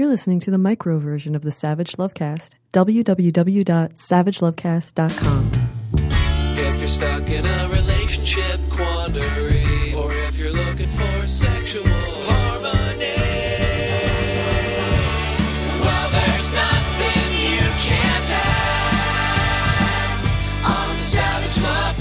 You're listening to the micro version of the Savage Lovecast. www.savagelovecast.com. If you're stuck in a relationship quandary, or if you're looking for sexual harmony, well, there's nothing you can't ask on the Savage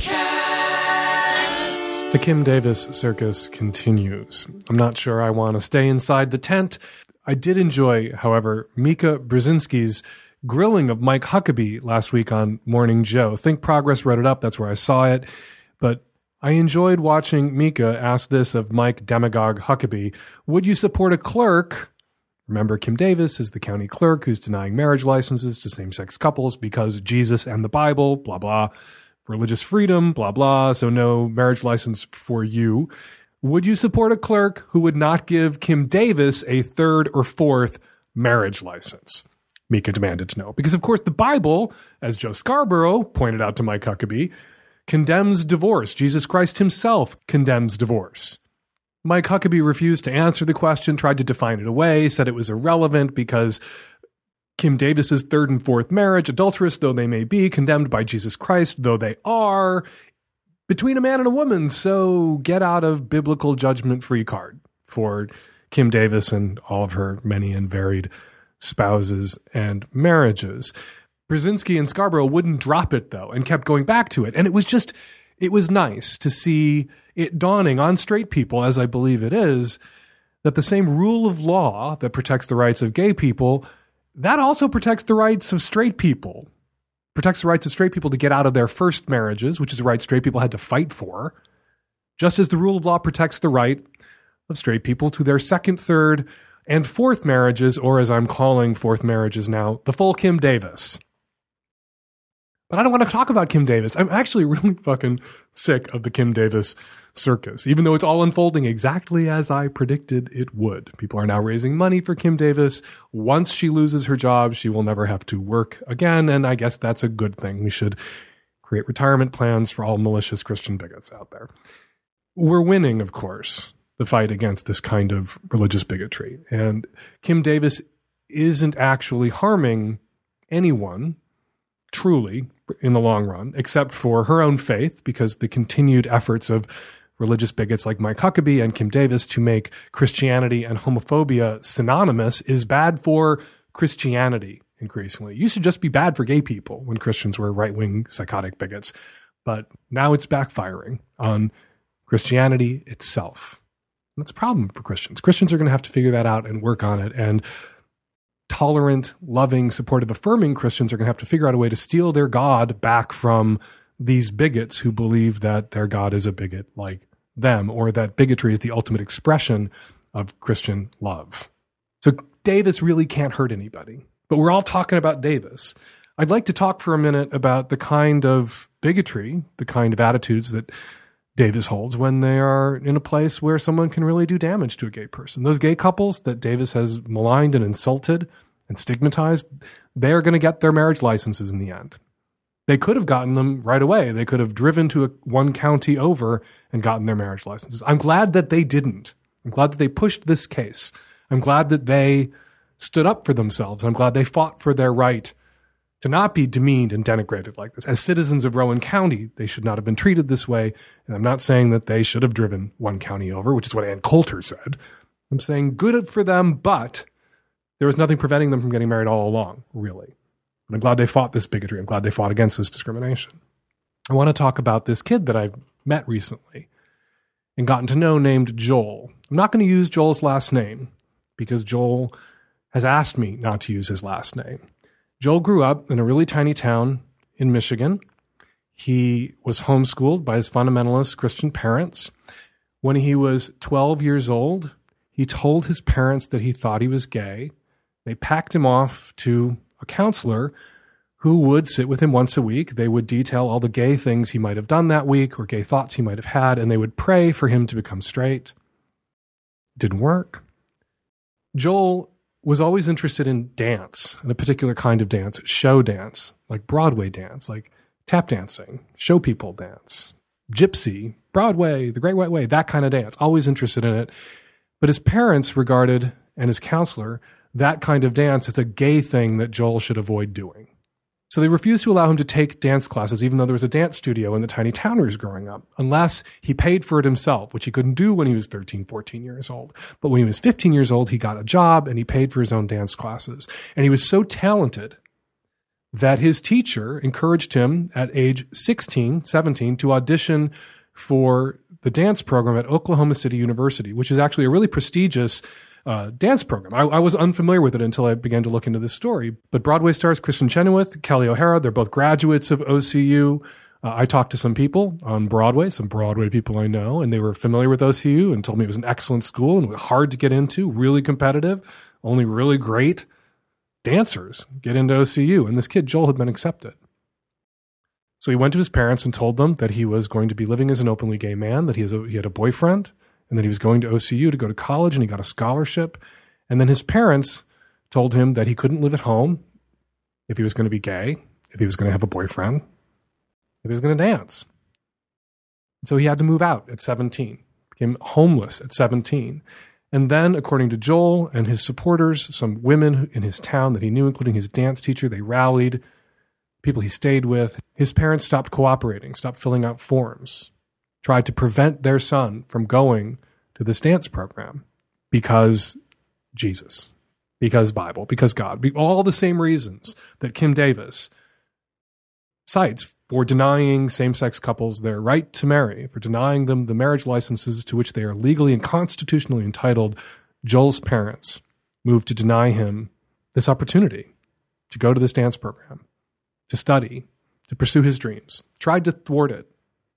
Lovecast. The Kim Davis circus continues. I'm not sure I want to stay inside the tent. I did enjoy, however, Mika Brzezinski's grilling of Mike Huckabee last week on Morning Joe. Think Progress wrote it up. That's where I saw it. But I enjoyed watching Mika ask this of Mike Demagogue Huckabee. Would you support a clerk? Remember, Kim Davis is the county clerk who's denying marriage licenses to same-sex couples because Jesus and the Bible, blah, blah, religious freedom, blah, blah, so no marriage license for you. Would you support a clerk who would not give Kim Davis a third or fourth marriage license? Mika demanded to know. Because, of course, the Bible, as Joe Scarborough pointed out to Mike Huckabee, condemns divorce. Jesus Christ himself condemns divorce. Mike Huckabee refused to answer the question, tried to define it away, said it was irrelevant because Kim Davis's third and fourth marriage, adulterous though they may be, condemned by Jesus Christ though they are, between a man and a woman, so get out of biblical judgment-free card for Kim Davis and all of her many and varied spouses and marriages. Brzezinski and Scarborough wouldn't drop it, though, and kept going back to it. And it was nice to see it dawning on straight people, as I believe it is, that the same rule of law that protects the rights of gay people, that also protects the rights of straight people. Protects the rights of straight people to get out of their first marriages, which is a right straight people had to fight for, just as the rule of law protects the right of straight people to their second, third, and fourth marriages, or as I'm calling fourth marriages now, the full Kim Davis. But I don't want to talk about Kim Davis. I'm actually really fucking sick of the Kim Davis circus, even though it's all unfolding exactly as I predicted it would. People are now raising money for Kim Davis. Once she loses her job, she will never have to work again, and I guess that's a good thing. We should create retirement plans for all malicious Christian bigots out there. We're winning, of course, the fight against this kind of religious bigotry, and Kim Davis isn't actually harming anyone, truly, in the long run, except for her own faith, because the continued efforts of religious bigots like Mike Huckabee and Kim Davis to make Christianity and homophobia synonymous is bad for Christianity increasingly. It used to just be bad for gay people when Christians were right-wing psychotic bigots, but now it's backfiring on Christianity itself. And that's a problem for Christians. Christians are going to have to figure that out and work on it, and tolerant, loving, supportive, affirming Christians are going to have to figure out a way to steal their God back from these bigots who believe that their God is a bigot like them, or that bigotry is the ultimate expression of Christian love. So Davis really can't hurt anybody. But we're all talking about Davis. I'd like to talk for a minute about the kind of bigotry, the kind of attitudes that Davis holds when they are in a place where someone can really do damage to a gay person. Those gay couples that Davis has maligned and insulted and stigmatized, they're going to get their marriage licenses in the end. They could have gotten them right away. They could have driven to one county over and gotten their marriage licenses. I'm glad that they didn't. I'm glad that they pushed this case. I'm glad that they stood up for themselves. I'm glad they fought for their right to not be demeaned and denigrated like this. As citizens of Rowan County, they should not have been treated this way. And I'm not saying that they should have driven one county over, which is what Ann Coulter said. I'm saying good for them, but there was nothing preventing them from getting married all along, really. And I'm glad they fought this bigotry. I'm glad they fought against this discrimination. I want to talk about this kid that I've met recently and gotten to know named Joel. I'm not going to use Joel's last name because Joel has asked me not to use his last name. Joel grew up in a really tiny town in Michigan. He was homeschooled by his fundamentalist Christian parents. When he was 12 years old, he told his parents that he thought he was gay. They packed him off to a counselor who would sit with him once a week. They would detail all the gay things he might have done that week or gay thoughts he might have had, and they would pray for him to become straight. Didn't work. Joel was always interested in dance, in a particular kind of dance, show dance, like Broadway dance, like tap dancing, show people dance, gypsy, Broadway, the Great White Way, that kind of dance, always interested in it. But his parents regarded, and his counselor, that kind of dance is a gay thing that Joel should avoid doing. So they refused to allow him to take dance classes, even though there was a dance studio in the tiny town where he was growing up, unless he paid for it himself, which he couldn't do when he was 13, 14 years old. But when he was 15 years old, he got a job and he paid for his own dance classes. And he was so talented that his teacher encouraged him at age 16, 17 to audition for the dance program at Oklahoma City University, which is actually a really prestigious dance program. I was unfamiliar with it until I began to look into this story. But Broadway stars Kristen Chenoweth, Kelly O'Hara, they're both graduates of OCU. I talked to some people on Broadway, some Broadway people I know, and they were familiar with OCU and told me it was an excellent school and hard to get into, really competitive, only really great dancers get into OCU. And this kid, Joel, had been accepted. So he went to his parents and told them that he was going to be living as an openly gay man, that he had a boyfriend, and that he was going to OCU to go to college, and he got a scholarship. And then his parents told him that he couldn't live at home if he was going to be gay, if he was going to have a boyfriend, if he was going to dance. And so he had to move out at 17, became homeless at 17. And then, according to Joel and his supporters, some women in his town that he knew, including his dance teacher, they rallied, people he stayed with. His parents stopped cooperating, stopped filling out forms, tried to prevent their son from going to this dance program because Jesus, because Bible, because God, all the same reasons that Kim Davis cites for denying same-sex couples their right to marry, for denying them the marriage licenses to which they are legally and constitutionally entitled. Joel's parents moved to deny him this opportunity to go to this dance program, to study, to pursue his dreams, tried to thwart it.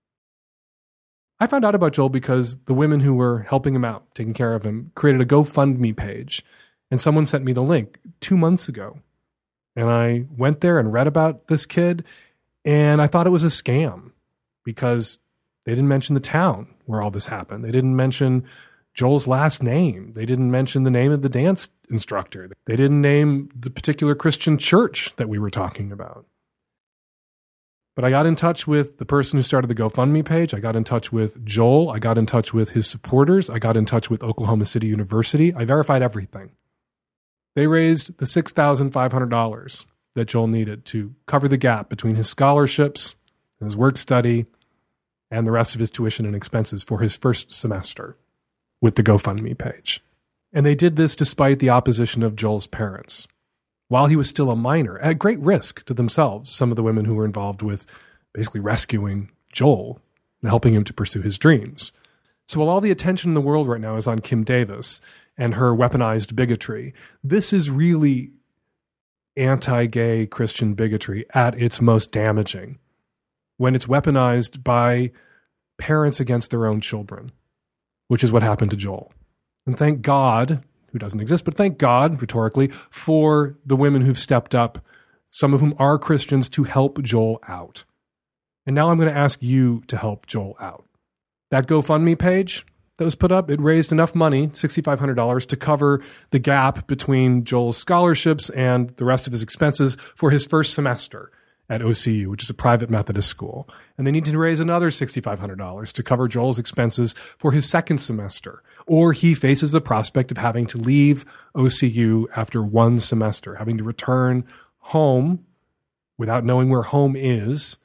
I found out about Joel because the women who were helping him out, taking care of him, created a GoFundMe page, and someone sent me the link 2 months ago. And I went there and read about this kid, and I thought it was a scam because they didn't mention the town where all this happened. They didn't mention Joel's last name. They didn't mention the name of the dance instructor. They didn't name the particular Christian church that we were talking about. But I got in touch with the person who started the GoFundMe page. I got in touch with Joel. I got in touch with his supporters. I got in touch with Oklahoma City University. I verified everything. They raised the $6,500 that Joel needed to cover the gap between his scholarships, his work study, and the rest of his tuition and expenses for his first semester with the GoFundMe page. And they did this despite the opposition of Joel's parents. While he was still a minor, at great risk to themselves, some of the women who were involved with basically rescuing Joel and helping him to pursue his dreams. So while all the attention in the world right now is on Kim Davis and her weaponized bigotry, this is really anti-gay Christian bigotry at its most damaging, when it's weaponized by parents against their own children, which is what happened to Joel. And thank God, who doesn't exist, but thank God, rhetorically, for the women who've stepped up, some of whom are Christians, to help Joel out. And now I'm going to ask you to help Joel out. That GoFundMe page that was put up, it raised enough money, $6,500, to cover the gap between Joel's scholarships and the rest of his expenses for his first semester at OCU, which is a private Methodist school. And they need to raise another $6,500 to cover Joel's expenses for his second semester, or he faces the prospect of having to leave OCU after one semester, having to return home without knowing where home is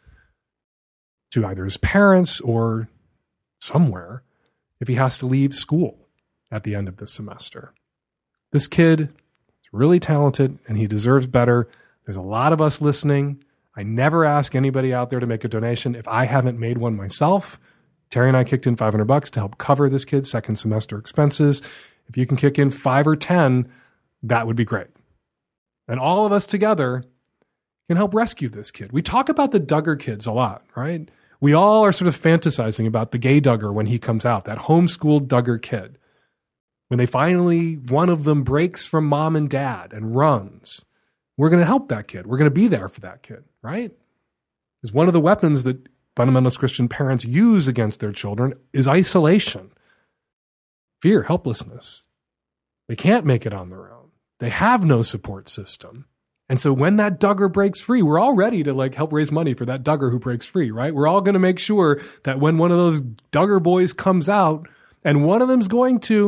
to either his parents or somewhere if he has to leave school at the end of this semester. This kid is really talented and he deserves better. There's a lot of us listening. I never ask anybody out there to make a donation if I haven't made one myself. Terry and I kicked in $500 to help cover this kid's second semester expenses. If you can kick in 5 or 10, that would be great. And all of us together can help rescue this kid. We talk about the Duggar kids a lot, right? We all are sort of fantasizing about the gay Duggar when he comes out, that homeschooled Duggar kid. When they finally, one of them breaks from mom and dad and runs, we're going to help that kid. We're going to be there for that kid, right? Because one of the weapons that fundamentalist Christian parents use against their children is isolation, fear, helplessness. They can't make it on their own. They have no support system. And so when that Duggar breaks free, we're all ready to help raise money for that Duggar who breaks free, right? We're all going to make sure that when one of those Duggar boys comes out, and one of them's going to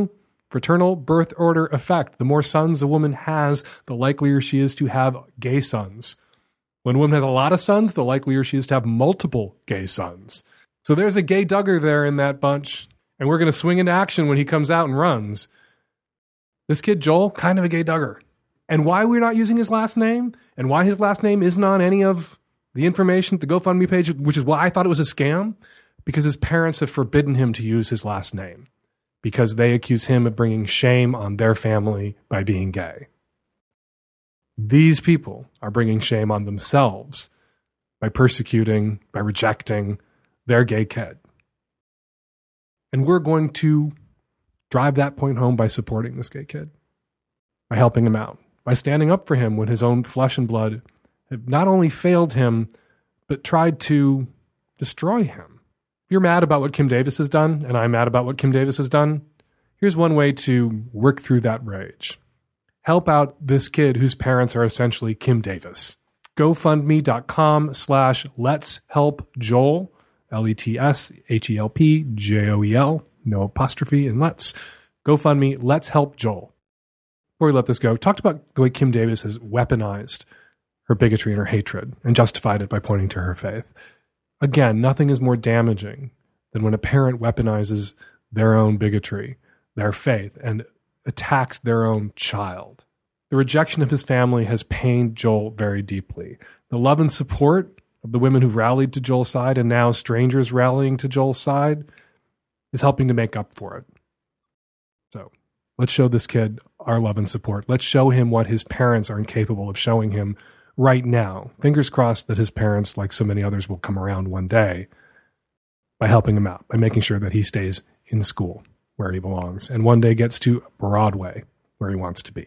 Fraternal birth order effect. The more sons a woman has, the likelier she is to have gay sons. When a woman has a lot of sons, the likelier she is to have multiple gay sons. So there's a gay Duggar there in that bunch, and we're going to swing into action when he comes out and runs. This kid, Joel, kind of a gay Duggar. And why we're not using his last name, and why his last name isn't on any of the information at the GoFundMe page, which is why I thought it was a scam, because his parents have forbidden him to use his last name, because they accuse him of bringing shame on their family by being gay. These people are bringing shame on themselves by persecuting, by rejecting their gay kid. And we're going to drive that point home by supporting this gay kid, by helping him out, by standing up for him when his own flesh and blood have not only failed him, but tried to destroy him. If you're mad about what Kim Davis has done, and I'm mad about what Kim Davis has done, here's one way to work through that rage. Help out this kid whose parents are essentially Kim Davis. GoFundMe.com/Let'sHelpJoel, LetShelpJoel, no apostrophe in Let's. GoFundMe, Let's Help Joel. Before we let this go, talked about the way Kim Davis has weaponized her bigotry and her hatred and justified it by pointing to her faith. Again, nothing is more damaging than when a parent weaponizes their own bigotry, their faith, and attacks their own child. The rejection of his family has pained Joel very deeply. The love and support of the women who've rallied to Joel's side, and now strangers rallying to Joel's side, is helping to make up for it. So let's show this kid our love and support. Let's show him what his parents are incapable of showing him right now. Fingers crossed that his parents, like so many others, will come around one day by helping him out, by making sure that he stays in school where he belongs and one day gets to Broadway where he wants to be.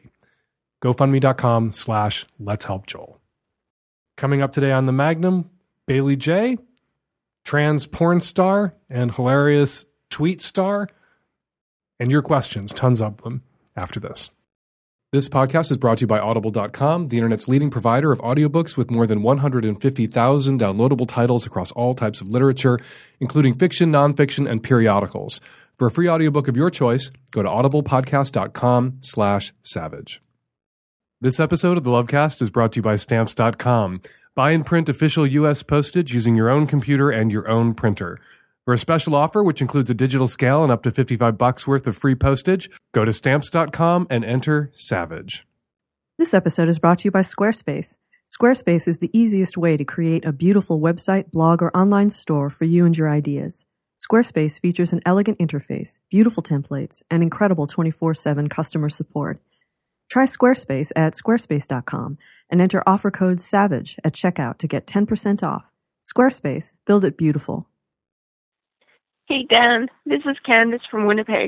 GoFundMe.com/Let'sHelpJoel. Coming up today on the Magnum, Bailey J., trans porn star and hilarious tweet star, and your questions, tons of them, after this. This podcast is brought to you by Audible.com, the internet's leading provider of audiobooks with more than 150,000 downloadable titles across all types of literature, including fiction, nonfiction, and periodicals. For a free audiobook of your choice, go to audiblepodcast.com/savage. This episode of the Lovecast is brought to you by Stamps.com. Buy and print official U.S. postage using your own computer and your own printer. For a special offer, which includes a digital scale and up to $55 worth of free postage, go to Stamps.com and enter SAVAGE. This episode is brought to you by Squarespace. Squarespace is the easiest way to create a beautiful website, blog, or online store for you and your ideas. Squarespace features an elegant interface, beautiful templates, and incredible 24/7 customer support. Try Squarespace at squarespace.com and enter offer code SAVAGE at checkout to get 10% off. Squarespace, build it beautiful. Hey, Dan, this is Candace from Winnipeg.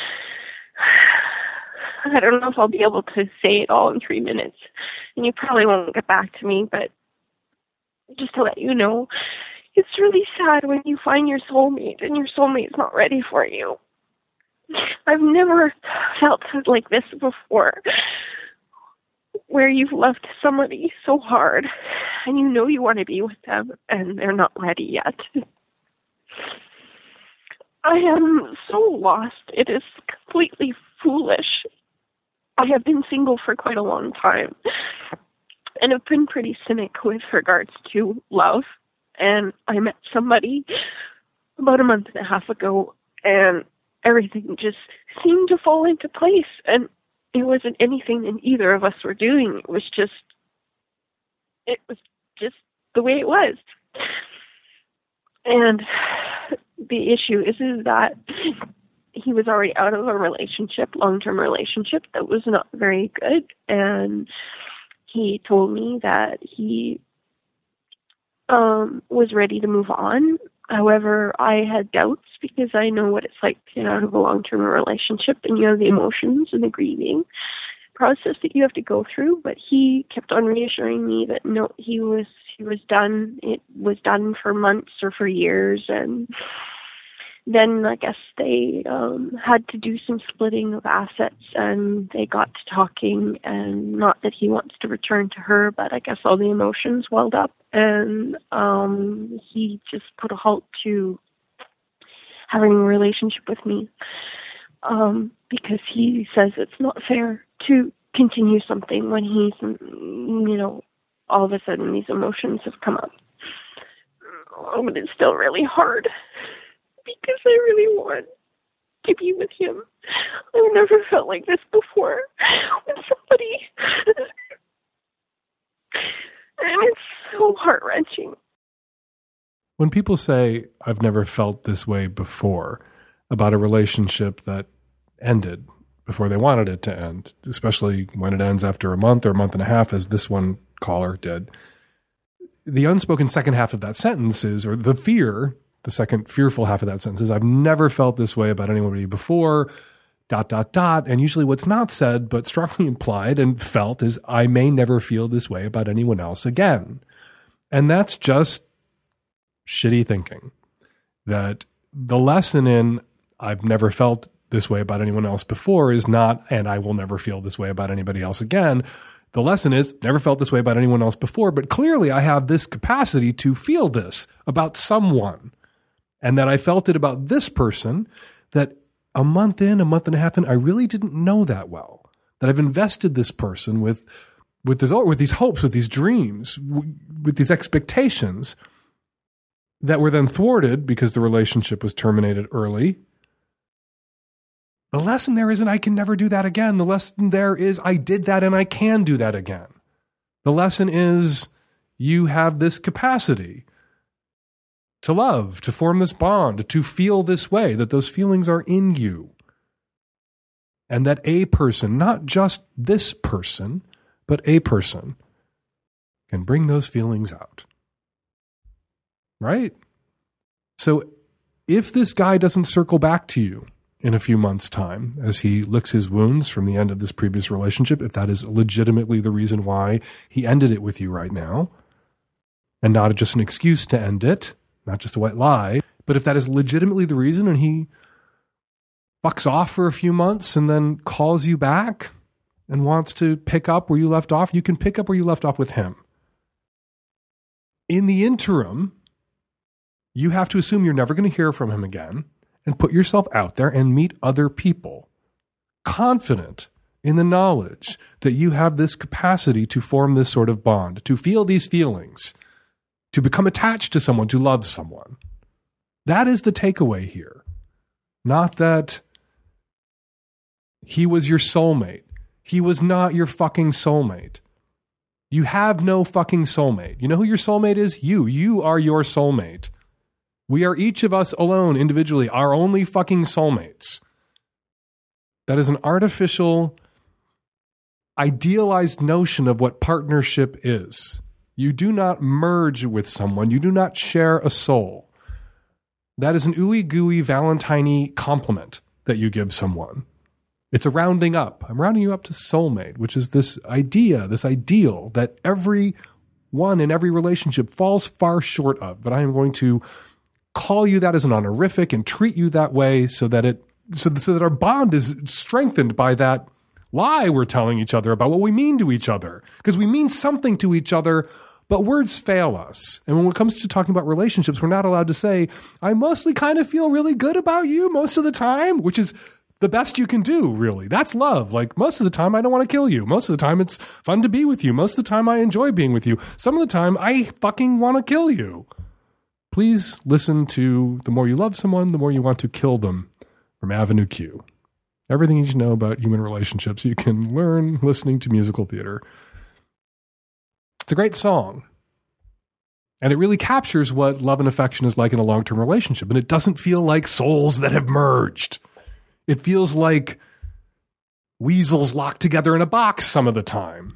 I don't know if I'll be able to say it all in 3 minutes, and you probably won't get back to me, but just to let you know, it's really sad when you find your soulmate and your soulmate's not ready for you. I've never felt like this before, where you've loved somebody so hard and you know you want to be with them and they're not ready yet. I am so lost. It is completely foolish. I have been single for quite a long time and have been pretty cynic with regards to love. And I met somebody about a month and a half ago, and everything just seemed to fall into place. And it wasn't anything that either of us were doing. It was just the way it was. And the issue is that he was already out of a long-term relationship that was not very good. And he told me that he was ready to move on. However, I had doubts because I know what it's like to get out of a long-term relationship, and you have the emotions and the grieving process that you have to go through. But he kept on reassuring me that no, he was done. It was done for months or for years, and then I guess they had to do some splitting of assets, and they got to talking, and not that he wants to return to her, but I guess all the emotions welled up, and he just put a halt to having a relationship with me. because he says it's not fair to continue something when he's, you know, all of a sudden these emotions have come up. Oh, but it's still really hard because I really want to be with him. I've never felt like this before with somebody. And it's so heart-wrenching. When people say, I've never felt this way before about a relationship that ended before they wanted it to end, especially when it ends after a month or a month and a half, as this one caller did, the unspoken second half of that sentence is, or the fear, the second fearful half of that sentence is, I've never felt this way about anybody before, ... And usually what's not said, but strongly implied and felt is, I may never feel this way about anyone else again. And that's just shitty thinking. That the lesson in, I've never felt this way about anyone else before is not, and I will never feel this way about anybody else again. The lesson is, never felt this way about anyone else before, but clearly I have this capacity to feel this about someone. And that I felt it about this person, that a month in, a month and a half in, I really didn't know that well. That I've invested this person with these hopes, with these dreams, with these expectations that were then thwarted because the relationship was terminated early. The lesson there isn't I can never do that again. The lesson there is I did that and I can do that again. The lesson is you have this capacity to love, to form this bond, to feel this way, that those feelings are in you. And that a person, not just this person, but a person, can bring those feelings out. Right? So if this guy doesn't circle back to you in a few months' time, as he licks his wounds from the end of this previous relationship, if that is legitimately the reason why he ended it with you right now, and not just an excuse to end it, not just a white lie, but if that is legitimately the reason and he fucks off for a few months and then calls you back and wants to pick up where you left off, you can pick up where you left off with him. In the interim, you have to assume you're never going to hear from him again and put yourself out there and meet other people, confident in the knowledge that you have this capacity to form this sort of bond, to feel these feelings, to become attached to someone, to love someone. That is the takeaway here. Not that he was your soulmate. He was not your fucking soulmate. You have no fucking soulmate. You know who your soulmate is? You. You are your soulmate. We are each of us alone, individually, our only fucking soulmates. That is an artificial, idealized notion of what partnership is. You do not merge with someone. You do not share a soul. That is an ooey-gooey, Valentine-y compliment that you give someone. It's a rounding up. I'm rounding you up to soulmate, which is this idea, this ideal that every one in every relationship falls far short of. But I am going to call you that as an honorific and treat you that way so that our bond is strengthened by that lie we're telling each other about what we mean to each other. Because we mean something to each other, but words fail us. And when it comes to talking about relationships, we're not allowed to say, I mostly kind of feel really good about you most of the time, which is the best you can do, really. That's love. Like, most of the time, I don't want to kill you. Most of the time, it's fun to be with you. Most of the time, I enjoy being with you. Some of the time, I fucking want to kill you. Please listen to The More You Love Someone, The More You Want to Kill Them from Avenue Q. Everything you should know about human relationships you can learn listening to musical theater. It's a great song. And it really captures what love and affection is like in a long-term relationship. And it doesn't feel like souls that have merged. It feels like weasels locked together in a box some of the time.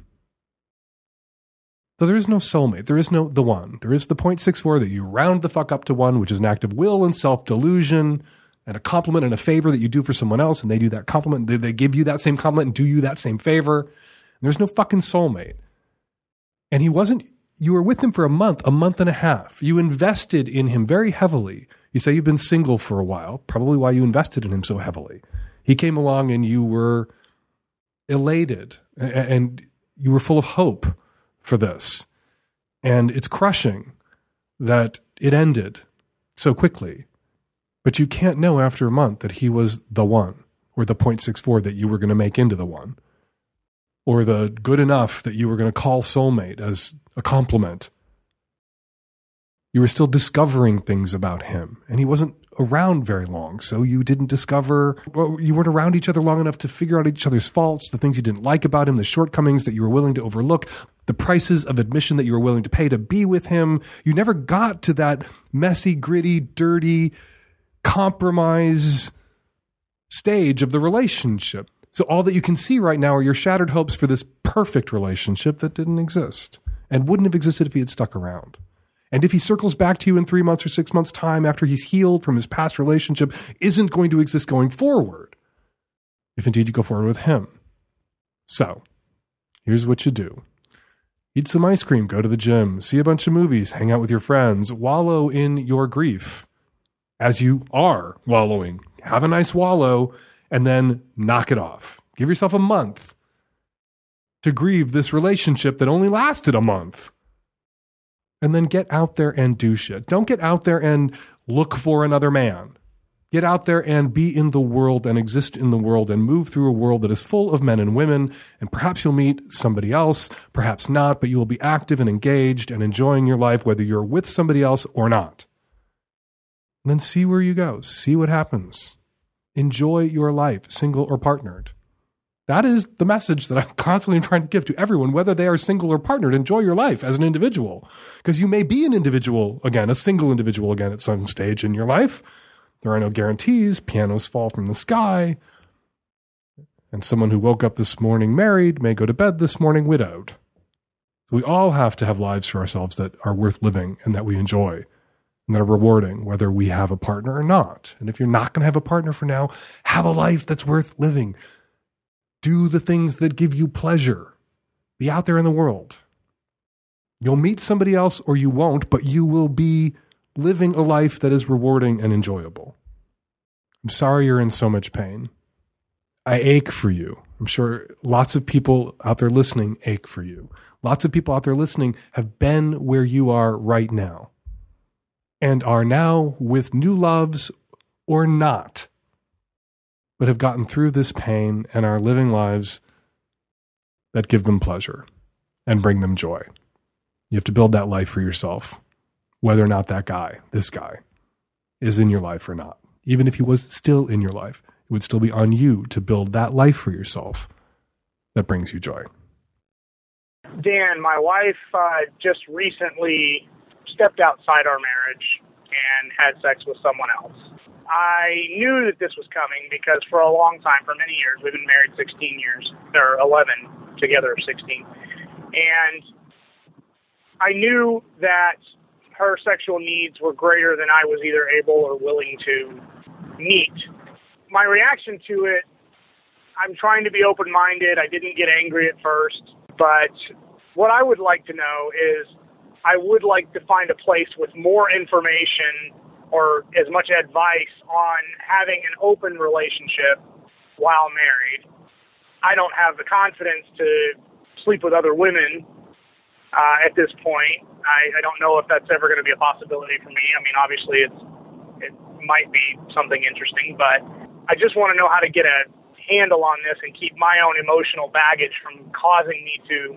So there is no soulmate. There is no the one. There is the 0.64 that you round the fuck up to one, which is an act of will and self-delusion and a compliment and a favor that you do for someone else, and they do that compliment. They give you that same compliment and do you that same favor. And there's no fucking soulmate. And you were with him for a month and a half. You invested in him very heavily. You say you've been single for a while, probably why you invested in him so heavily. He came along and you were elated and you were full of hope for this. And it's crushing that it ended so quickly. But you can't know after a month that he was the one or the 0.64 that you were going to make into the 1, or the good enough that you were going to call soulmate as a compliment. You were still discovering things about him, and he wasn't around very long, so you didn't discover, or you weren't around each other long enough to figure out each other's faults, the things you didn't like about him, the shortcomings that you were willing to overlook, the prices of admission that you were willing to pay to be with him. You never got to that messy, gritty, dirty, compromise stage of the relationship. So all that you can see right now are your shattered hopes for this perfect relationship that didn't exist and wouldn't have existed if he had stuck around. And if he circles back to you in 3 months or 6 months' time after he's healed from his past relationship, isn't going to exist going forward, if indeed you go forward with him. So, here's what you do. Eat some ice cream, go to the gym, see a bunch of movies, hang out with your friends, wallow in your grief as you are wallowing. Have a nice wallow, and then knock it off. Give yourself a month to grieve this relationship that only lasted a month. And then get out there and do shit. Don't get out there and look for another man. Get out there and be in the world and exist in the world and move through a world that is full of men and women. And perhaps you'll meet somebody else, perhaps not, but you will be active and engaged and enjoying your life, whether you're with somebody else or not. And then see where you go. See what happens. Enjoy your life, single or partnered. That is the message that I'm constantly trying to give to everyone, whether they are single or partnered. Enjoy your life as an individual, because you may be an individual again, a single individual again at some stage in your life. There are no guarantees. Pianos fall from the sky. And someone who woke up this morning married may go to bed this morning widowed. We all have to have lives for ourselves that are worth living and that we enjoy and that are rewarding, whether we have a partner or not. And if you're not going to have a partner for now, have a life that's worth living. Do the things that give you pleasure. Be out there in the world. You'll meet somebody else or you won't, but you will be living a life that is rewarding and enjoyable. I'm sorry you're in so much pain. I ache for you. I'm sure lots of people out there listening ache for you. Lots of people out there listening have been where you are right now and are now with new loves or not, but have gotten through this pain and are living lives that give them pleasure and bring them joy. You have to build that life for yourself, whether or not that guy, this guy, is in your life or not. Even if he was still in your life, it would still be on you to build that life for yourself that brings you joy. Dan, my wife just recently stepped outside our marriage and had sex with someone else. I knew that this was coming because for a long time, for many years, we've been married 16 years, or 11, together 16. And I knew that her sexual needs were greater than I was either able or willing to meet. My reaction to it, I'm trying to be open-minded. I didn't get angry at first, but what I would like to know is I would like to find a place with more information or as much advice on having an open relationship while married. I don't have the confidence to sleep with other women at this point. I don't know if that's ever going to be a possibility for me. I mean, obviously it might be something interesting, but I just want to know how to get a handle on this and keep my own emotional baggage from causing me to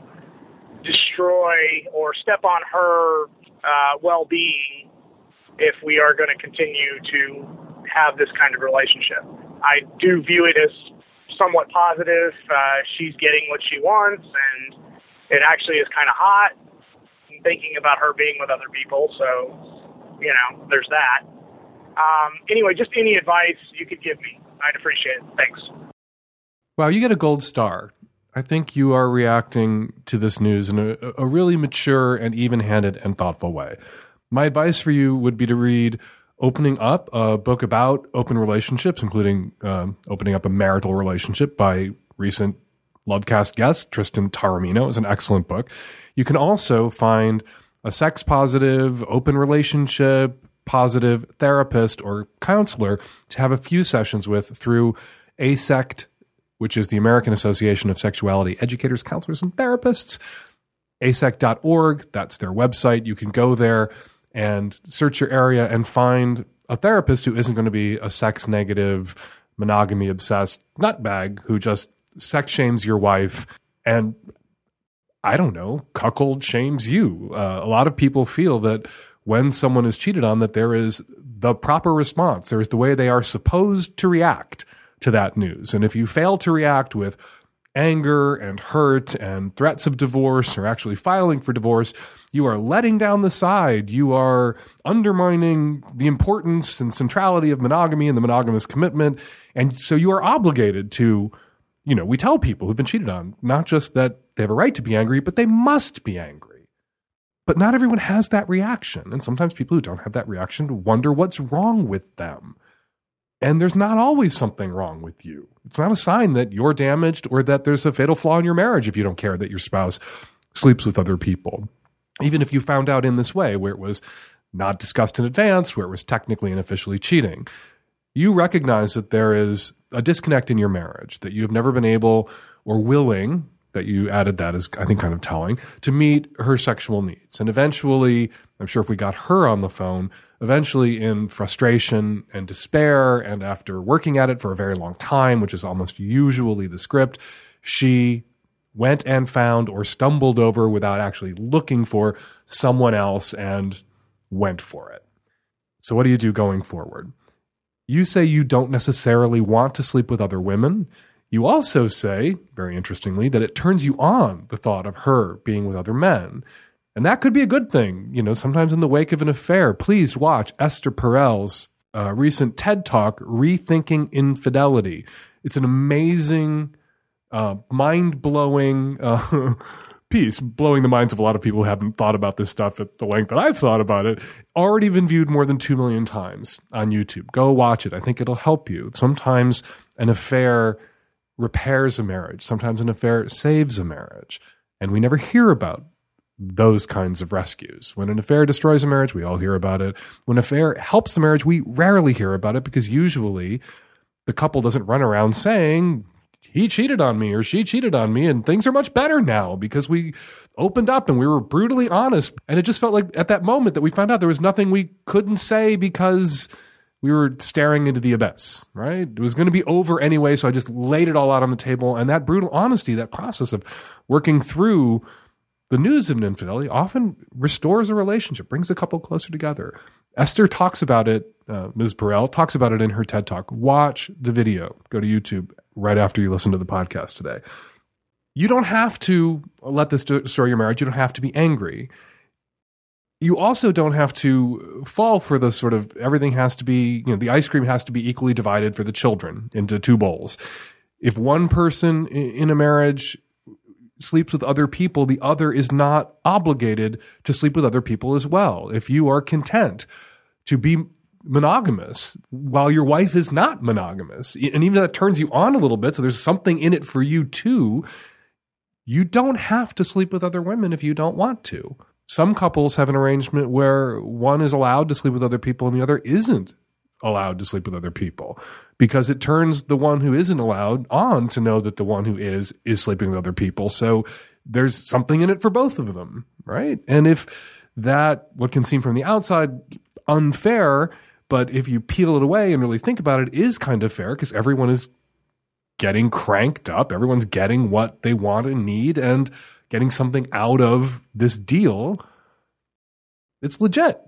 destroy or step on her well-being if we are going to continue to have this kind of relationship. I do view it as somewhat positive. She's getting what she wants, and it actually is kind of hot thinking about her being with other people. So, you know, there's that. Anyway, just any advice you could give me, I'd appreciate it. Thanks. Wow, you get a gold star. I think you are reacting to this news in a really mature and even-handed and thoughtful way. My advice for you would be to read Opening Up, a book about open relationships, including opening up a marital relationship by recent Lovecast guest Tristan Taormino. Is an excellent book. You can also find a sex-positive, open relationship, positive therapist or counselor to have a few sessions with through AASECT, which is the American Association of Sexuality Educators, Counselors, and Therapists. AASECT.org, that's their website. You can go there and search your area and find a therapist who isn't going to be a sex-negative, monogamy obsessed nutbag who just sex shames your wife and, I don't know, cuckold shames you. A lot of people feel that when someone is cheated on, that there is the proper response. There is the way they are supposed to react to that news. And if you fail to react with anger and hurt and threats of divorce or actually filing for divorce, you are letting down the side. You are undermining the importance and centrality of monogamy and the monogamous commitment. And so you are obligated to, we tell people who've been cheated on, not just that they have a right to be angry, but they must be angry. But not everyone has that reaction. And sometimes people who don't have that reaction wonder what's wrong with them. And there's not always something wrong with you. It's not a sign that you're damaged or that there's a fatal flaw in your marriage if you don't care that your spouse sleeps with other people. Even if you found out in this way, where it was not discussed in advance, where it was technically and officially cheating, you recognize that there is a disconnect in your marriage, that you have never been able or willing, that you added that is, I think, kind of telling, to meet her sexual needs. And eventually, I'm sure if we got her on the phone, eventually in frustration and despair, and after working at it for a very long time, which is almost usually the script, she went and found or stumbled over without actually looking for someone else and went for it. So what do you do going forward? You say you don't necessarily want to sleep with other women. You also say, very interestingly, that it turns you on, the thought of her being with other men. And that could be a good thing. Sometimes in the wake of an affair, please watch Esther Perel's recent TED Talk, Rethinking Infidelity. It's an amazing, mind-blowing piece, blowing the minds of a lot of people who haven't thought about this stuff at the length that I've thought about it. Already been viewed more than 2 million times on YouTube. Go watch it. I think it'll help you. Sometimes an affair repairs a marriage. Sometimes an affair saves a marriage. And we never hear about those kinds of rescues. When an affair destroys a marriage, we all hear about it. When an affair helps the marriage, we rarely hear about it because usually the couple doesn't run around saying, he cheated on me or she cheated on me and things are much better now because we opened up and we were brutally honest. And it just felt like at that moment that we found out there was nothing we couldn't say because we were staring into the abyss, right? It was going to be over anyway, so I just laid it all out on the table. And that brutal honesty, that process of working through the news of an infidelity often restores a relationship, brings a couple closer together. Esther talks about it, Ms. Perel talks about it in her TED Talk. Watch the video. Go to YouTube right after you listen to the podcast today. You don't have to let this destroy your marriage. You don't have to be angry. You also don't have to fall for the sort of everything has to be, the ice cream has to be equally divided for the children into 2 bowls. If one person in a marriage sleeps with other people, the other is not obligated to sleep with other people as well. If you are content to be monogamous while your wife is not monogamous, and even that turns you on a little bit, so there's something in it for you too, you don't have to sleep with other women if you don't want to. Some couples have an arrangement where one is allowed to sleep with other people and the other isn't allowed to sleep with other people because it turns the one who isn't allowed on to know that the one who is sleeping with other people. So there's something in it for both of them, right? And if that, what can seem from the outside unfair, but if you peel it away and really think about it, is kind of fair because everyone is getting cranked up. Everyone's getting what they want and need and getting something out of this deal. It's legit.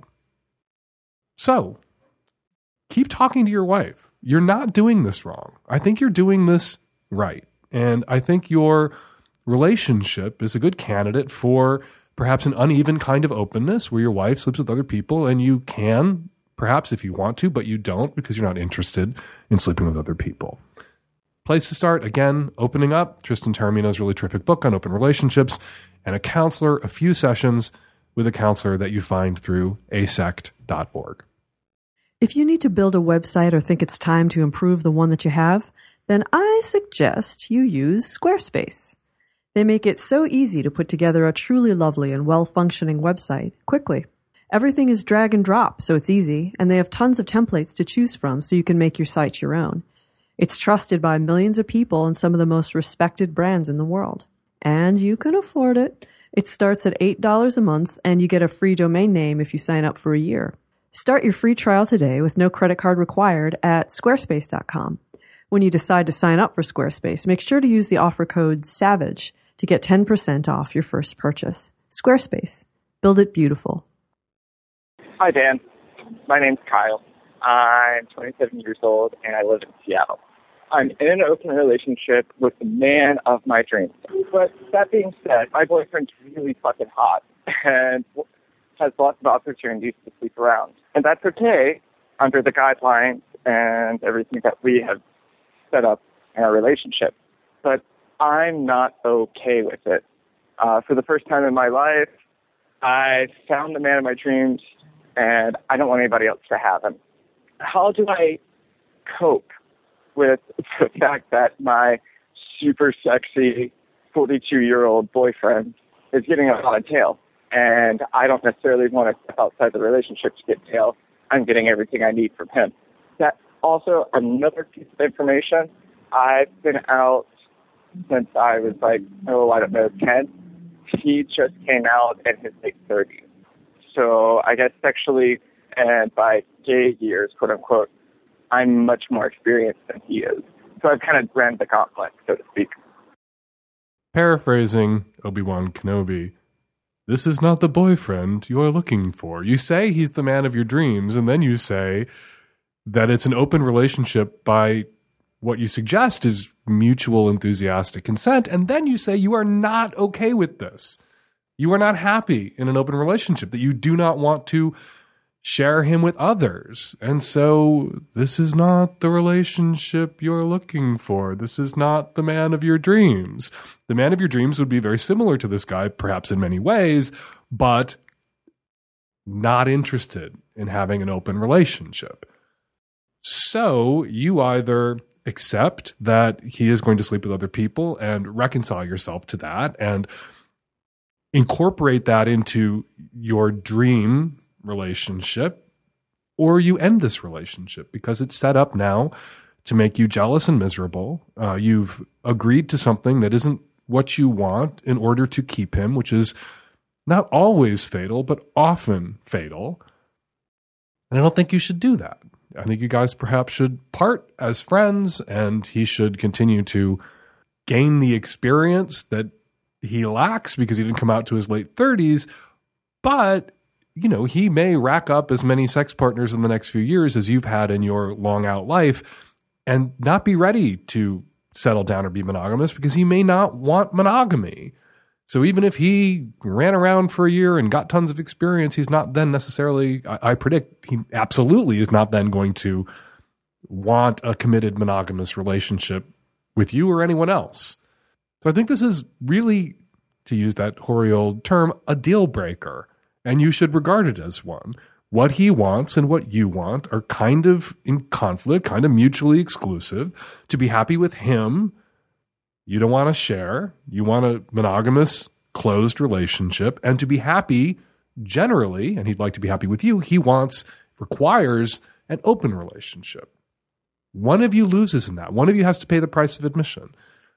So keep talking to your wife. You're not doing this wrong. I think you're doing this right. And I think your relationship is a good candidate for perhaps an uneven kind of openness where your wife sleeps with other people and you can, perhaps if you want to, but you don't because you're not interested in sleeping with other people. Place to start, again, opening up. Tristan Taormino's really terrific book on open relationships and a counselor, a few sessions with a counselor that you find through asect.org. If you need to build a website or think it's time to improve the one that you have, then I suggest you use Squarespace. They make it so easy to put together a truly lovely and well-functioning website quickly. Everything is drag and drop, so it's easy, and they have tons of templates to choose from so you can make your site your own. It's trusted by millions of people and some of the most respected brands in the world. And you can afford it. It starts at $8 a month, and you get a free domain name if you sign up for a year. Start your free trial today with no credit card required at squarespace.com. When you decide to sign up for Squarespace, make sure to use the offer code SAVAGE to get 10% off your first purchase. Squarespace. Build it beautiful. Hi, Dan. My name's Kyle. I'm 27 years old, and I live in Seattle. I'm in an open relationship with the man of my dreams. But that being said, my boyfriend's really fucking hot and has lots of opportunities to sleep around. And that's okay under the guidelines and everything that we have set up in our relationship. But I'm not okay with it. For the first time in my life, I found the man of my dreams, and I don't want anybody else to have him. How do I cope with the fact that my super sexy 42-year-old boyfriend is getting a lot of tail? And I don't necessarily want to step outside the relationship to get tail. I'm getting everything I need from him. That also, another piece of information, I've been out since I was 10. He just came out in his late 30s. So I guess sexually and by gay years, quote unquote, I'm much more experienced than he is. So I've kind of ran the gauntlet, so to speak. Paraphrasing Obi-Wan Kenobi, this is not the boyfriend you're looking for. You say he's the man of your dreams, and then you say that it's an open relationship by what you suggest is mutual enthusiastic consent, and then you say you are not okay with this. You are not happy in an open relationship, that you do not want to share him with others. And so this is not the relationship you're looking for. This is not the man of your dreams. The man of your dreams would be very similar to this guy, perhaps in many ways, but not interested in having an open relationship. So you either accept that he is going to sleep with other people and reconcile yourself to that and incorporate that into your dream relationship, or you end this relationship because it's set up now to make you jealous and miserable. You've agreed to something that isn't what you want in order to keep him, which is not always fatal, but often fatal. And I don't think you should do that. I think you guys perhaps should part as friends, and he should continue to gain the experience that he lacks because he didn't come out to his late 30s. But, you know, he may rack up as many sex partners in the next few years as you've had in your long out life and not be ready to settle down or be monogamous because he may not want monogamy. So even if he ran around for a year and got tons of experience, he's not then necessarily, I predict, he absolutely is not then going to want a committed monogamous relationship with you or anyone else. So I think this is really, to use that hoary old term, a deal breaker. And you should regard it as one. What he wants and what you want are kind of in conflict, kind of mutually exclusive. To be happy with him, you don't want to share. You want a monogamous, closed relationship. And to be happy, generally, and he'd like to be happy with you, he requires an open relationship. One of you loses in that. One of you has to pay the price of admission.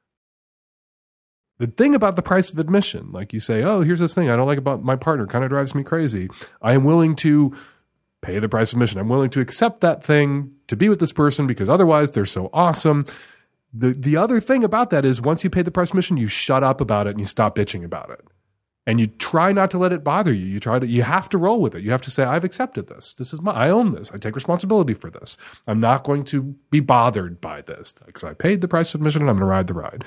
The thing about the price of admission, like you say, oh, here's this thing I don't like about my partner, kind of drives me crazy. I am willing to pay the price of admission. I'm willing to accept that thing to be with this person because otherwise they're so awesome. The other thing about that is once you pay the price of admission, you shut up about it and you stop bitching about it. And you try not to let it bother you. You have to roll with it. You have to say, I've accepted this. I own this. I take responsibility for this. I'm not going to be bothered by this because I paid the price of admission and I'm going to ride the ride.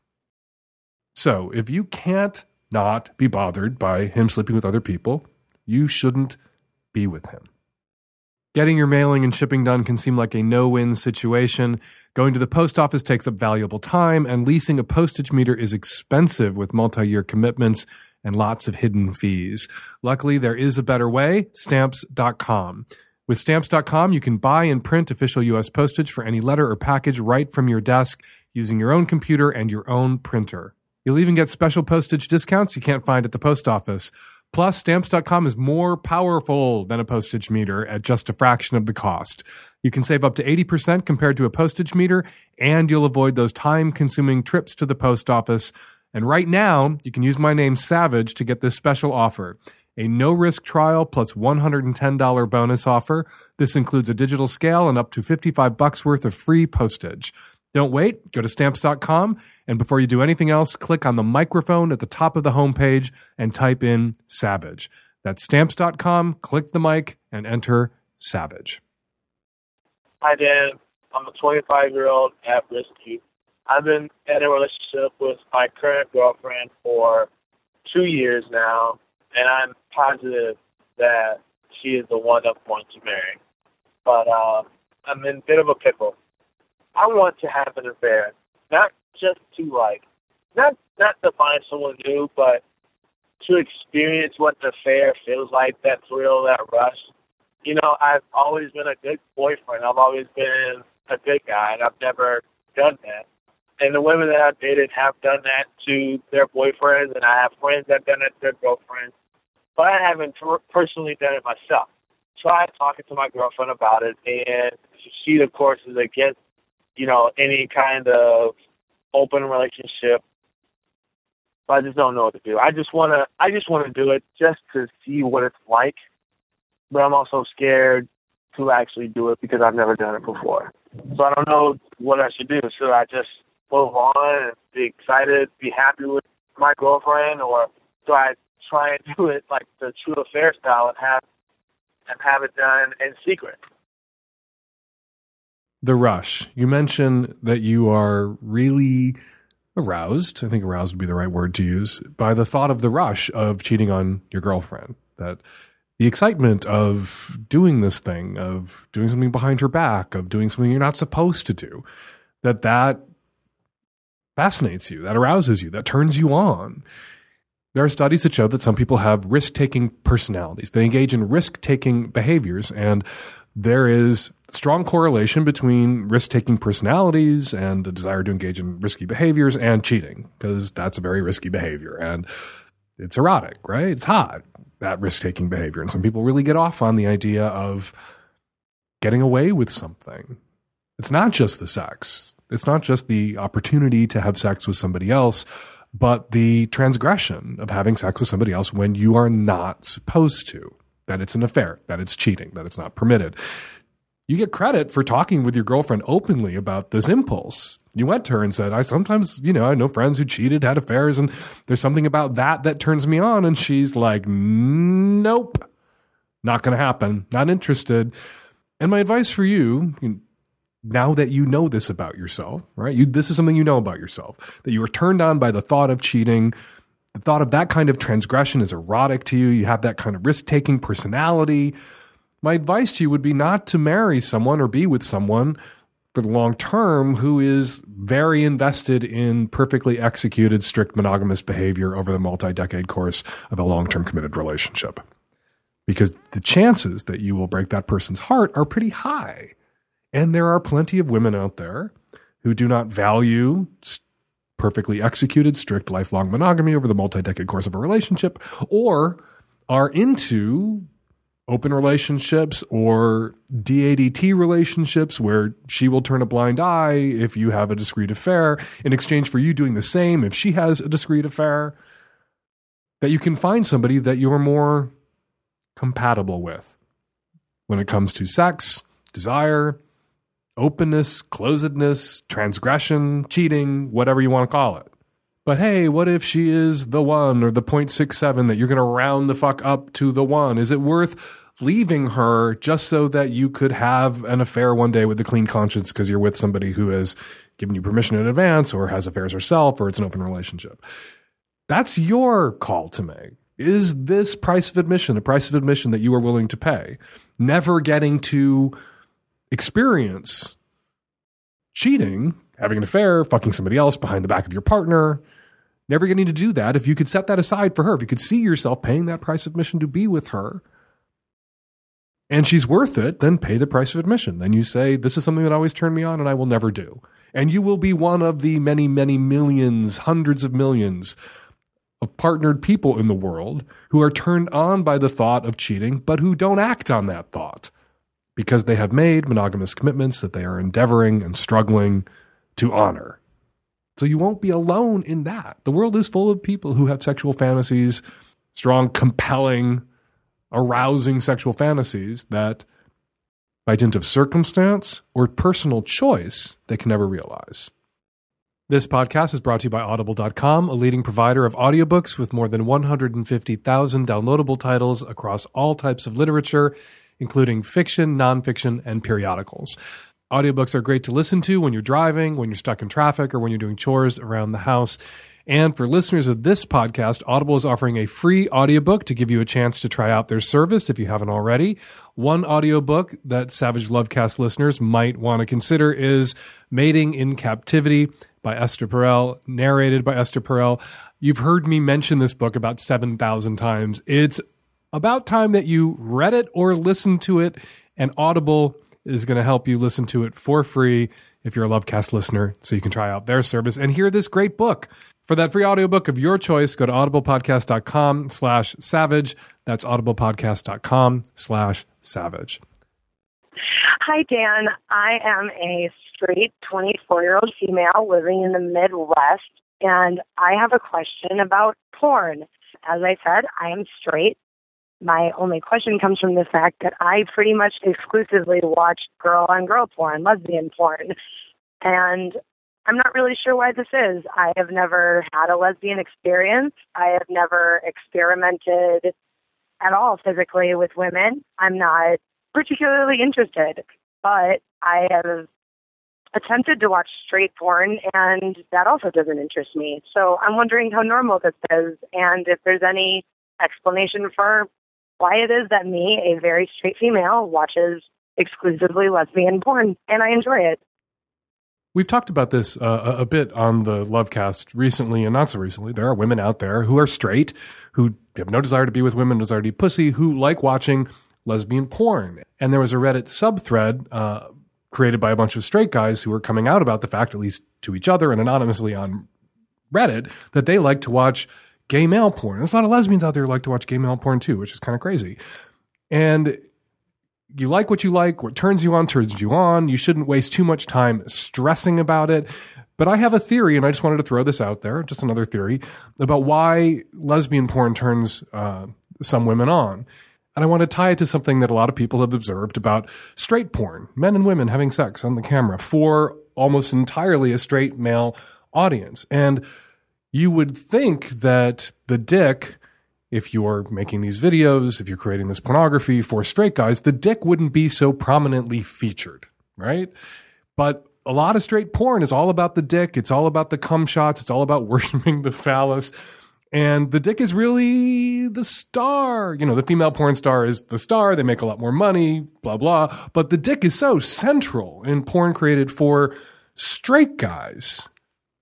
So if you can't not be bothered by him sleeping with other people, you shouldn't be with him. Getting your mailing and shipping done can seem like a no-win situation. Going to the post office takes up valuable time, and leasing a postage meter is expensive with multi-year commitments and lots of hidden fees. Luckily, there is a better way, Stamps.com. With Stamps.com, you can buy and print official U.S. postage for any letter or package right from your desk using your own computer and your own printer. You'll even get special postage discounts you can't find at the post office. Plus, Stamps.com is more powerful than a postage meter at just a fraction of the cost. You can save up to 80% compared to a postage meter, and you'll avoid those time-consuming trips to the post office. And right now, you can use my name, Savage, to get this special offer. A no-risk trial plus $110 bonus offer. This includes a digital scale and up to $55 worth of free postage. Don't wait. Go to Stamps.com, and before you do anything else, click on the microphone at the top of the homepage and type in Savage. That's Stamps.com, click the mic, and enter Savage. Hi, Dan. I'm a 25-year-old at-risk youth. I've been in a relationship with my current girlfriend for 2 years now, and I'm positive that she is the one I'm going to marry. But I'm in a bit of a pickle. I want to have an affair, not just to not to find someone new, but to experience what the affair feels like, that thrill, that rush. You know, I've always been a good boyfriend. I've always been a good guy, and I've never done that. And the women that I've dated have done that to their boyfriends, and I have friends that have done it to their girlfriends. But I haven't personally done it myself. Tried talking to my girlfriend about it, and she, of course, is against, any kind of open relationship. But I just don't know what to do. I just want to do it just to see what it's like. But I'm also scared to actually do it because I've never done it before. So I don't know what I should do. Should I just move on and be excited, be happy with my girlfriend, or do I try and do it like the true affair style and have it done in secret? The rush. You mentioned that you are really aroused. I think aroused would be the right word to use by the thought of the rush of cheating on your girlfriend. That the excitement of doing this thing, of doing something behind her back, of doing something you're not supposed to do, that fascinates you, that arouses you, that turns you on. There are studies that show that some people have risk-taking personalities. They engage in risk-taking behaviors, and there is strong correlation between risk-taking personalities and a desire to engage in risky behaviors and cheating, because that's a very risky behavior, and it's erotic, right? It's hot, that risk-taking behavior. And some people really get off on the idea of getting away with something. It's not just the sex. It's not just the opportunity to have sex with somebody else, but the transgression of having sex with somebody else when you are not supposed to, that it's an affair, that it's cheating, that it's not permitted. You get credit for talking with your girlfriend openly about this impulse. You went to her and said, I sometimes, I know friends who cheated, had affairs, and there's something about that turns me on. And she's like, nope, not going to happen, not interested. And my advice for you, now that you know this about yourself, right? This is something you know about yourself, that you are turned on by the thought of cheating. The thought of that kind of transgression is erotic to you. You have that kind of risk-taking personality. My advice to you would be not to marry someone or be with someone for the long term who is very invested in perfectly executed strict monogamous behavior over the multi-decade course of a long-term committed relationship. Because the chances that you will break that person's heart are pretty high. And there are plenty of women out there who do not value perfectly executed, strict, lifelong monogamy over the multi-decade course of a relationship, or are into open relationships or DADT relationships where she will turn a blind eye if you have a discreet affair in exchange for you doing the same if she has a discreet affair, that you can find somebody that you're more compatible with when it comes to sex, desire, openness, closedness, transgression, cheating, whatever you want to call it. But hey, what if she is the one or the 0.67 that you're going to round the fuck up to the one? Is it worth leaving her just so that you could have an affair one day with a clean conscience because you're with somebody who has given you permission in advance or has affairs herself or it's an open relationship? That's your call to make. Is this price of admission a price of admission that you are willing to pay? Never getting to experience cheating, having an affair, fucking somebody else behind the back of your partner, never getting to do that. If you could set that aside for her, if you could see yourself paying that price of admission to be with her, and she's worth it, then pay the price of admission. Then you say, this is something that always turned me on and I will never do. And you will be one of the many, many millions, hundreds of millions of partnered people in the world who are turned on by the thought of cheating, but who don't act on that thought because they have made monogamous commitments that they are endeavoring and struggling to honor. So you won't be alone in that. The world is full of people who have sexual fantasies, strong, compelling, arousing sexual fantasies that by dint of circumstance or personal choice they can never realize. This podcast is brought to you by Audible.com, a leading provider of audiobooks with more than 150,000 downloadable titles across all types of literature, including fiction, nonfiction, and periodicals. Audiobooks are great to listen to when you're driving, when you're stuck in traffic, or when you're doing chores around the house. And for listeners of this podcast, Audible is offering a free audiobook to give you a chance to try out their service if you haven't already. One audiobook that Savage Lovecast listeners might want to consider is Mating in Captivity by Esther Perel, narrated by Esther Perel. You've heard me mention this book about 7,000 times. It's about time that you read it or listened to it, and Audible is going to help you listen to it for free if you're a Lovecast listener, so you can try out their service and hear this great book. For that free audiobook of your choice, go to audiblepodcast.com/savage. That's audiblepodcast.com/savage. Hi, Dan. I am a straight 24-year-old female living in the Midwest, and I have a question about porn. As I said, I am straight. My only question comes from the fact that I pretty much exclusively watch girl-on-girl porn, lesbian porn, and I'm not really sure why this is. I have never had a lesbian experience. I have never experimented at all physically with women. I'm not particularly interested, but I have attempted to watch straight porn, and that also doesn't interest me. So I'm wondering how normal this is, and if there's any explanation for why it is that me, a very straight female, watches exclusively lesbian porn, and I enjoy it. We've talked about this a bit on the Lovecast recently and not so recently. There are women out there who are straight, who have no desire to be with women, desire to be pussy, who like watching lesbian porn. And there was a Reddit subthread created by a bunch of straight guys who were coming out about the fact, at least to each other and anonymously on Reddit, that they like to watch gay male porn. There's a lot of lesbians out there who like to watch gay male porn too, which is kind of crazy. And you like what you like, what turns you on, turns you on. You shouldn't waste too much time stressing about it. But I have a theory, and I just wanted to throw this out there, just another theory, about why lesbian porn turns some women on. And I want to tie it to something that a lot of people have observed about straight porn, men and women having sex on the camera for almost entirely a straight male audience. And you would think that the dick, if you're making these videos, if you're creating this pornography for straight guys, the dick wouldn't be so prominently featured, right? But a lot of straight porn is all about the dick. It's all about the cum shots. It's all about worshiping the phallus. And the dick is really the star. You know, the female porn star is the star. They make a lot more money, blah, blah. But the dick is so central in porn created for straight guys.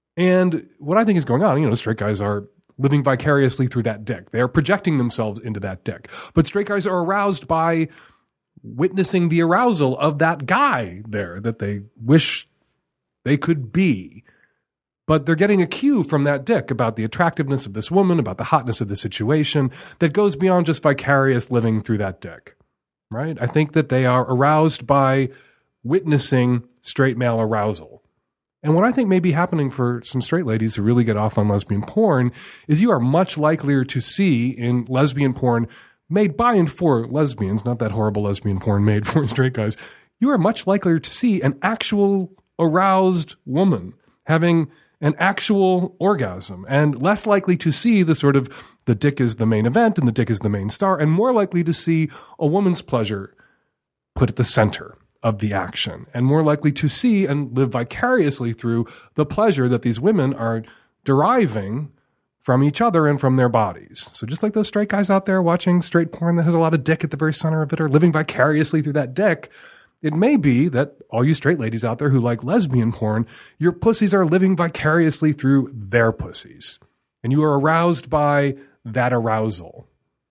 And what I think is going on, you know, straight guys are living vicariously through that dick. They are projecting themselves into that dick. But straight guys are aroused by witnessing the arousal of that guy there that they wish they could be. But they're getting a cue from that dick about the attractiveness of this woman, about the hotness of the situation that goes beyond just vicarious living through that dick, right? I think that they are aroused by witnessing straight male arousal. And what I think may be happening for some straight ladies who really get off on lesbian porn is you are much likelier to see in lesbian porn made by and for lesbians, not that horrible lesbian porn made for straight guys. You are much likelier to see an actual aroused woman having an actual orgasm, and less likely to see the sort of the dick is the main event and the dick is the main star, and more likely to see a woman's pleasure put at the center of the action, and more likely to see and live vicariously through the pleasure that these women are deriving from each other and from their bodies. So just like those straight guys out there watching straight porn that has a lot of dick at the very center of it are living vicariously through that dick, it may be that all you straight ladies out there who like lesbian porn, your pussies are living vicariously through their pussies. And you are aroused by that arousal,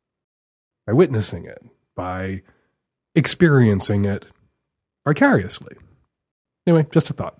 by witnessing it, by experiencing it vicariously. Anyway, just a thought.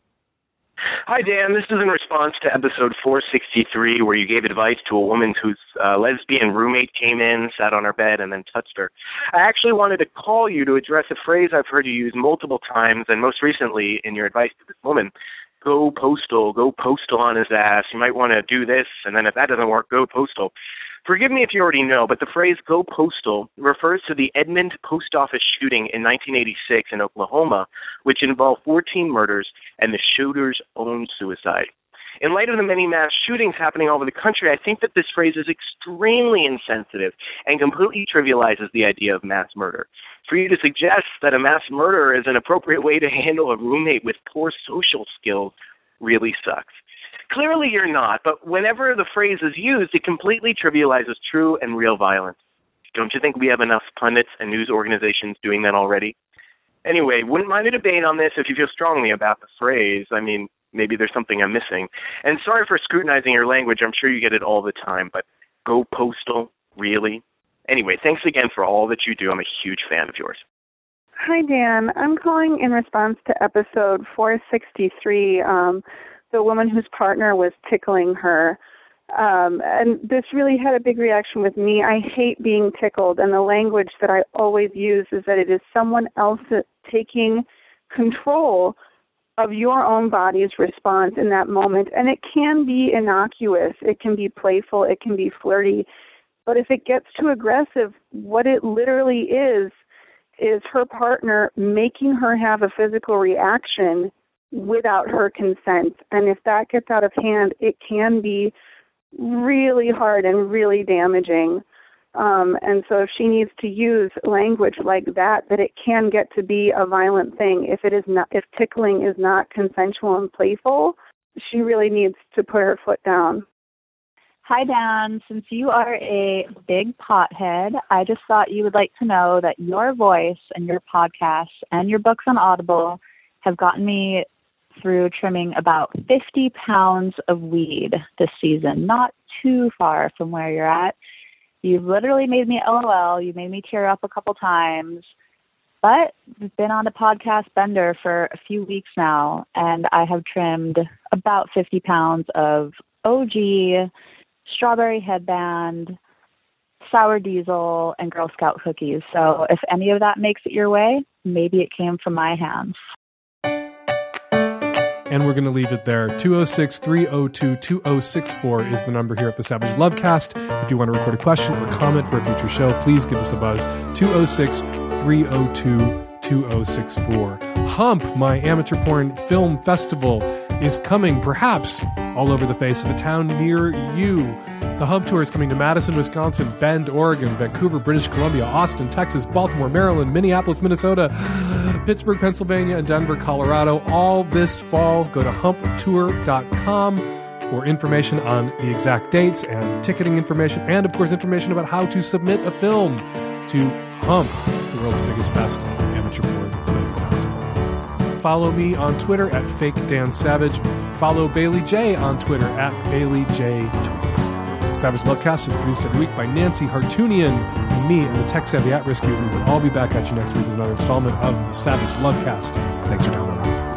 Hi, Dan. This is in response to episode 463, where you gave advice to a woman whose lesbian roommate came in, sat on her bed, and then touched her. I actually wanted to call you to address a phrase I've heard you use multiple times, and most recently in your advice to this woman. Go postal on his ass. You might want to do this, and then if that doesn't work, go postal. Forgive me if you already know, but the phrase "go postal" refers to the Edmond post office shooting in 1986 in Oklahoma, which involved 14 murders and the shooter's own suicide. In light of the many mass shootings happening all over the country, I think that this phrase is extremely insensitive and completely trivializes the idea of mass murder. For you to suggest that a mass murder is an appropriate way to handle a roommate with poor social skills really sucks. Clearly you're not, but whenever the phrase is used, it completely trivializes true and real violence. Don't you think we have enough pundits and news organizations doing that already? Anyway, wouldn't mind a debate on this if you feel strongly about the phrase. I mean, maybe there's something I'm missing. And sorry for scrutinizing your language. I'm sure you get it all the time, but go postal, really? Anyway, thanks again for all that you do. I'm a huge fan of yours. Hi, Dan. I'm calling in response to episode 463, the woman whose partner was tickling her. And this really had a big reaction with me. I hate being tickled, and the language that I always use is that it is someone else taking control of your own body's response in that moment. And it can be innocuous, it can be playful, it can be flirty. But if it gets too aggressive, what it literally is her partner making her have a physical reaction without her consent. And if that gets out of hand, it can be really hard and really damaging. And so if she needs to use language like that it can get to be a violent thing. If tickling is not consensual and playful, she really needs to put her foot down. Hi, Dan. Since you are a big pothead, I just thought you would like to know that your voice and your podcasts and your books on Audible have gotten me through trimming about 50 pounds of weed this season, not too far from where you're at. You've literally made me LOL. You made me tear up a couple times. But I've been on a podcast bender for a few weeks now, and I have trimmed about 50 pounds of OG, strawberry headband, sour diesel, and Girl Scout cookies. So if any of that makes it your way, maybe it came from my hands. And we're going to leave it there. 206-302-2064 is the number here at the Savage Lovecast. If you want to record a question or comment for a future show, please give us a buzz. 206-302-2064. Hump, my amateur porn film festival, is coming perhaps all over the face of a town near you. The Hump Tour is coming to Madison, Wisconsin, Bend, Oregon, Vancouver, British Columbia, Austin, Texas, Baltimore, Maryland, Minneapolis, Minnesota, Pittsburgh, Pennsylvania, and Denver, Colorado, all this fall. Go to humptour.com for information on the exact dates and ticketing information, and, of course, information about how to submit a film to Hump, the world's biggest, best amateur porn film festival. Follow me on Twitter at FakeDanSavage. Follow Bailey J on Twitter at BaileyJTweets. Savage Lovecast is produced every week by Nancy Hartunian and me and the tech-savvy at-risk user. We'll all be back at you next week with another installment of the Savage Lovecast. Thanks for downloading.